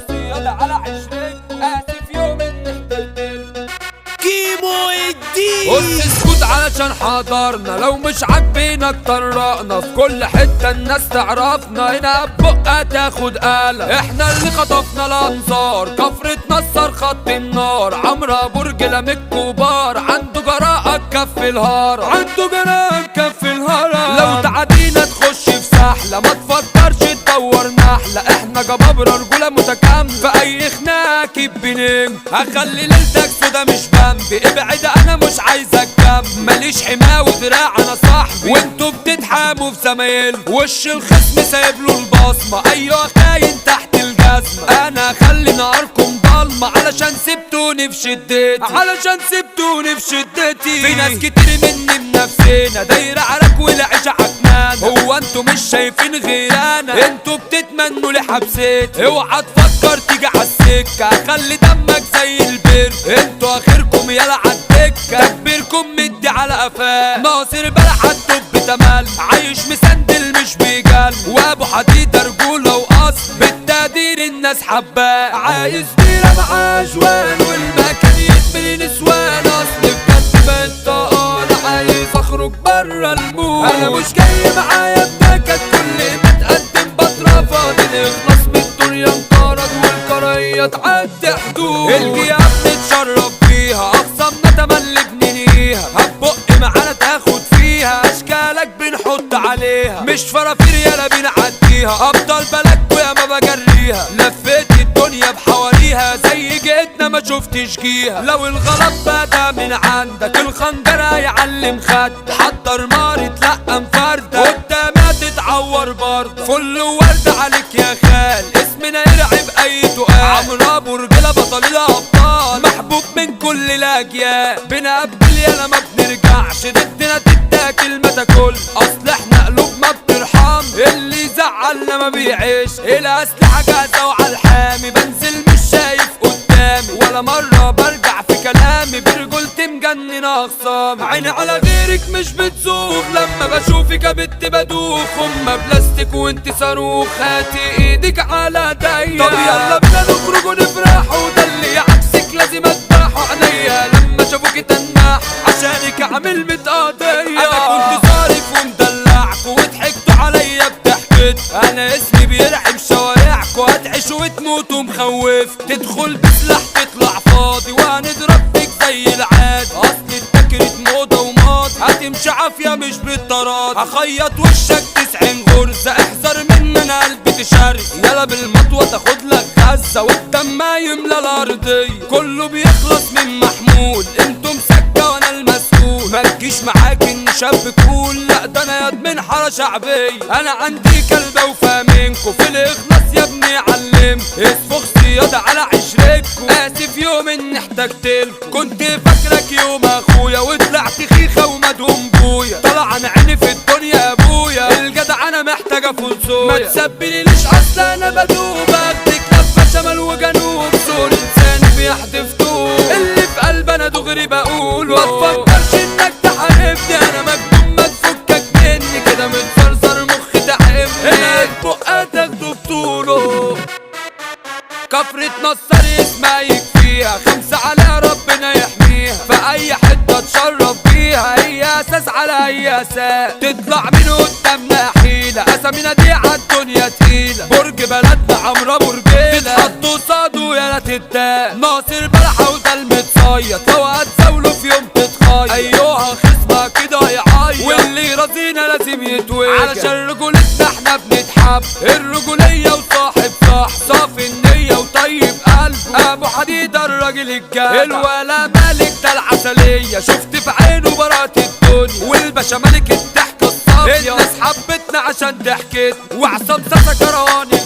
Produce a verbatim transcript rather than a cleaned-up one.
صيادة على عشرين اسف يوم النحتل كيمو الدين. قلت اسكت علشان حضرنا، لو مش عاجبينك اتطرقنا في كل حتة الناس تعرفنا، هنا ببقى تاخد قلم، احنا اللي خطفنا الانصار، كفرة نصر خط النار، عمرو برج لمك كبار، عنده جراءة تكفي الهرم، عنده جراءة تكفي الهرم، لو تعدينا تخش في سحلة ما تفكرش تدور نحلة، احنا جبابرة رجولة متكاملة، في اي خناقة كيب بنين، هخلي ليلتك سودا مش بمبي، ابعد انا مش عايزك جنب، ماليش حماوي دراع انا صاحبي، وانتوا بتتحاموا في زمايل، وش الخصم سايب له البصمة، ايوه خاين تحت الجزمة، انا اخلي نهاركم ضلمة علشان سبتوني في شدتي، علشان سبتوني في شدتي، في ناس كتير مني بنفسنا دايرة عرك والعيش عكنان، هو انتوا مش شايفين غير انا، انتوا بتتمنوا لي حبستي، اوعى تفكر تيجي عالسكة، خلي دمك زي البر، انتوا اخركم يلا عالدكة، تكبيركم مدي على قفاه، ناصر بلح الدب تمل، عايش مسندل مش بيجل، وابو حديد رجولة واصل، بالتقدير الناس حباه، عايز بيرة مع جوان والمكان يتملي نسوان، اصل بجد بالطاقة انا عايز اخرج برا المود، انا مش جاي معايا بنكد، كل ما تقدم بطرة نخلص من الدنيا انقرض، والقرية تعدي حدود، الجياب نتشرف فيها، اخصامنا تملي بننهيها، هتبق معانا تاخد فيها، اشكالك بنحط عليها، مش فرافير يالا بنعديها، ابطال بلدكوا يا ما بجريها، لفيت الدنيا بحواليها، زي جيتنا ما شفتش جيها، لو الغلط بدا من عندك الخنجرة يعلم خد، حضر نار تلقى مفردة، قدامها تتعور برضه، فل وورد عليك يا خال، اسمنا يرعب اي تقال، عمرو برج بطل الابطال، محبوب من كل الاجيال، بنقبل يالا ما بنرجعش، ضدنا تتاكل ما تاكل، اصل احنا قلوب ما بترحم، اللي زعلنا ما بيعيش، الاسلحه جاهزه وعلى الحامي، بنزل مش شايف قدامي، ولا مره برجع في كلامي، برجولتي مجنن اخصامي، عيني على غيرك مش بتزوغ، لما بشوفك يا بت بدوخ، هما بلاستيك وانت صاروخ، هاتي ايدك على دايا، طب يلا بينا نخرج ونفرح، وده اللي عكسك لازم اذبحه، عينيا لما شافوكي تنح، عشانك اعمل متقاضية، انا كنت صارف ومدلعكوا وضحكتوا عليا بضحكت، انا اسمي بيرعب شوارعكوا، هتعيش وتموتوا مخوف، تدخل بسلاح تطلع فاضي، وهنضرب فيك زي العاد، اصل اتكرت موضة وماضي، هتمشي عافية مش بالطراد، هخيط وشك تسعين غرزة، احذر من انا قلبي تشرس، يلا بالمطوة تاخد لك غزة، والدم يملى الارضية، كله بيخلص من محمول، انتم سكة وانا المسؤول، ما تجيش معاك ان شاب كول، لا ده انا ياض من حارة شعبية، انا عندي كلبة وفاهمينكو، في الاخلاص يا ابني علمت، اسفخ صيادة على عشرتكو، اسف يوم اني احتجتلكو، كنت فاكرك يوم اخويا، وطلعت خيخة ومدهون بويا، طلع انا عيني في الدنيا يا ابويا، الجدع انا محتاجة فلسويا، ما تسبليليش اصل انا بدوب، اخدك لفة شمال وجنوب، سور انسان بيحدف طوب، اللي في قلبي انا دغري بقوله، ما تفكرش انك تحاربني، انا مجنون ما تفكك مني، كده متفرزر مخي تعبني، هنا بقى تاخده بطوله، كفرة نصر اسمها يكفيها، خمسة على ربنا يحميها، في اي حتة تشرف بيها، هي اساس على اي اساس، تطلع من قدامنا حيلة، اسامينا دي عالدنيا تقيلة، برج بلدنا عمرو برجيلة، تتحط قصاده يالا تتدان، ناصر بلحة وده المتصيد، لو هتزاوله في يوم تتخيط، ايوها خصمها كده هيعيط، واللي رازينا لازم يتوجع، علشان رجولتنا احنا بنتحب، الرجولية وصاحب صح، صافي النية وطيب قلبه، ابو حديد الراجل الجدع، الولا مالك ده العسلية، شفت في عينه براءة الدنيا، والباشا ملك الضحكة الصافية، الناس حبتنا عشان ضحكت، وعصام ساسا كرواني